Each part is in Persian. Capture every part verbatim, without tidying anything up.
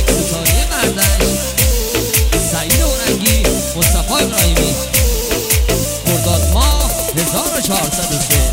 بابک ستاره مردش، سعید اورنگی، مصطفی ابراهیمی. خرداد ماه هزار و چهارصد و سه.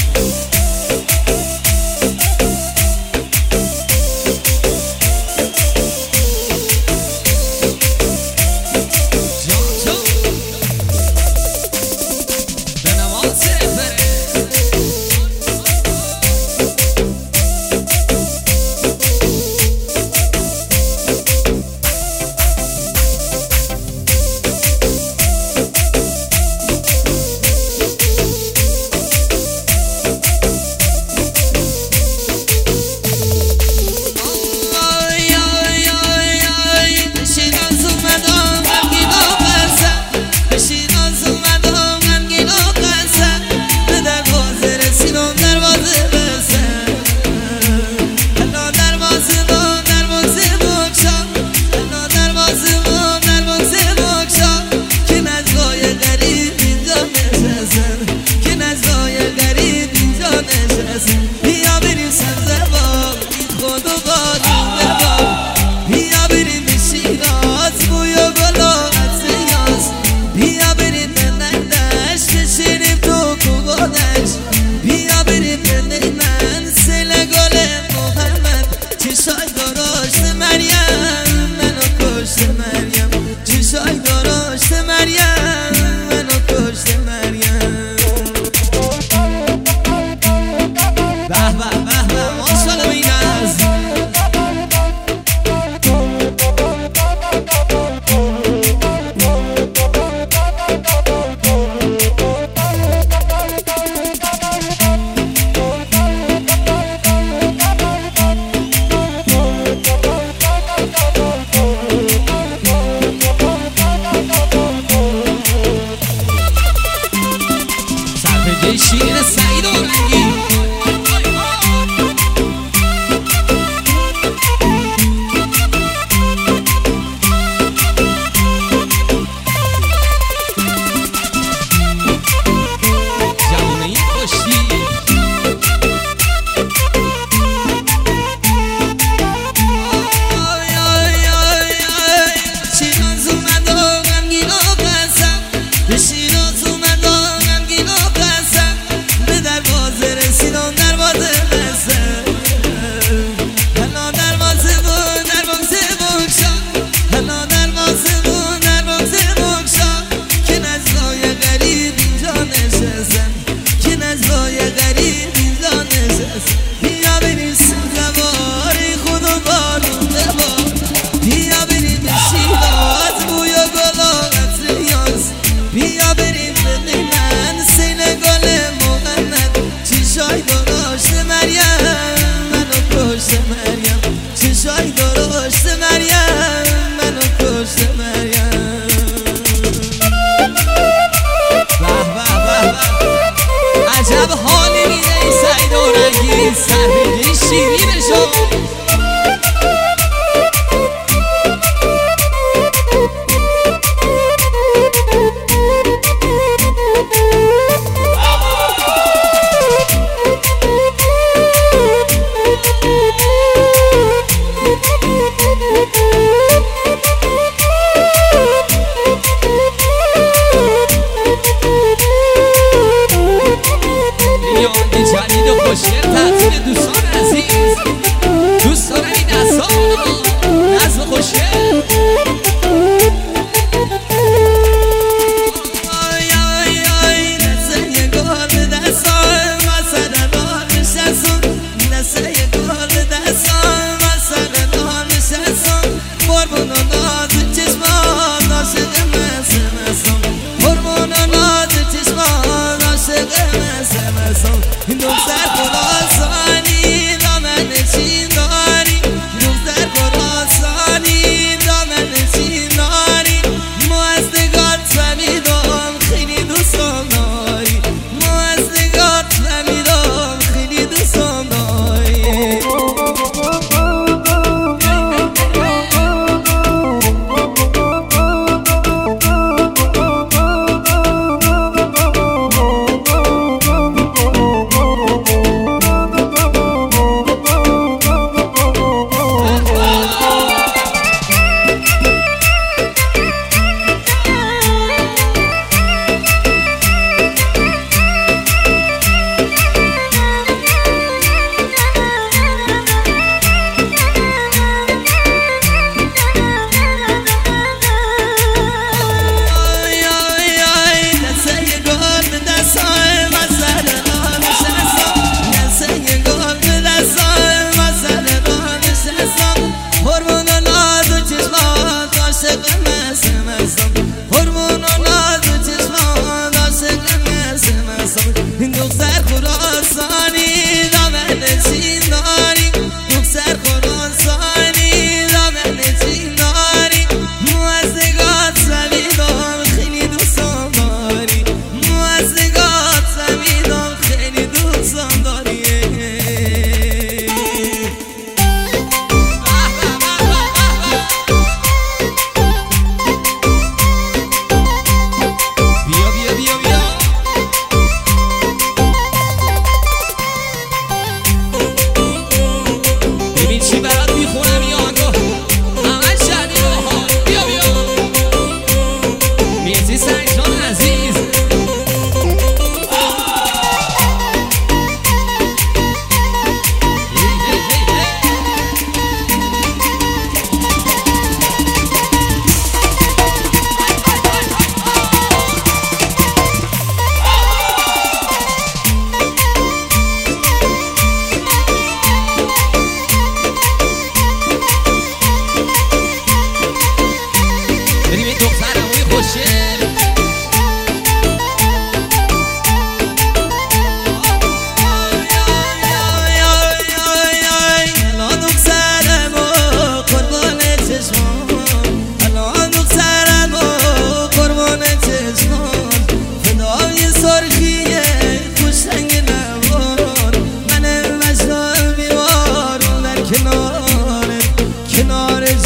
شیر سعید اورنگی. جوونه خوشی عجب حالی میده این سعید اورنگی، سربیجه شیرین شو. جدید و خوشگل تقدیم دوستان عزیز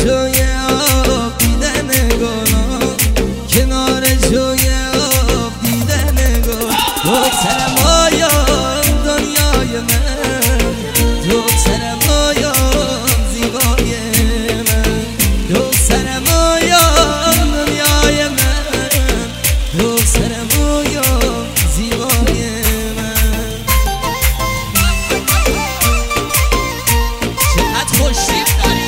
جوی آب دیدن گلم، کنار جوی آب دیدن گلم. دختر مایم دنیای من، دختر مایم زیبای من، دختر مایم دنیای من، دختر مایم زیبای من. چقدر خوشتیب داری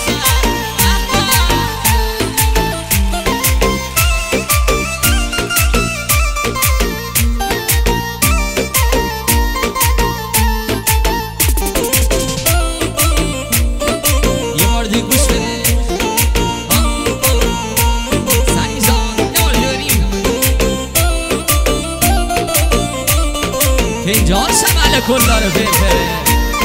اینجا شمال کلار فرفره.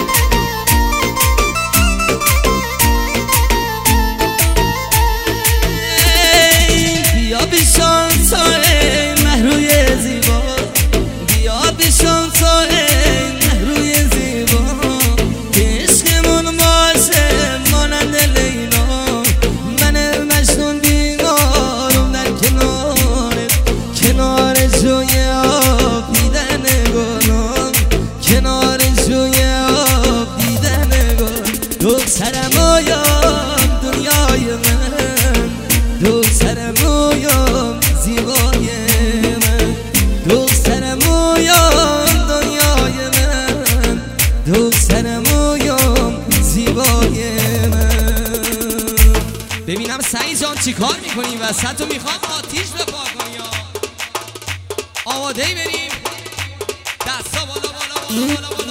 بیا بیشان تا ای مهروی زیبا، بیا بیشان تا ای مهروی زیبا، که عشقمون باشه مانند لیلا. من مجنون بیمارم در کنارت، کنار جوی آب دیدن گلم، کنار جوی آب دیدن گل. دختر مایم دنیای من، دختر مایم زیبای من، دختر مایم دنیای من، دختر مایم زیبای من. ببینم سعید جان چی کار میکنی وسط رو میخوام آتیش بپا کنی. آماده ای بریم دستا بالا بالا بالا بالا بالا.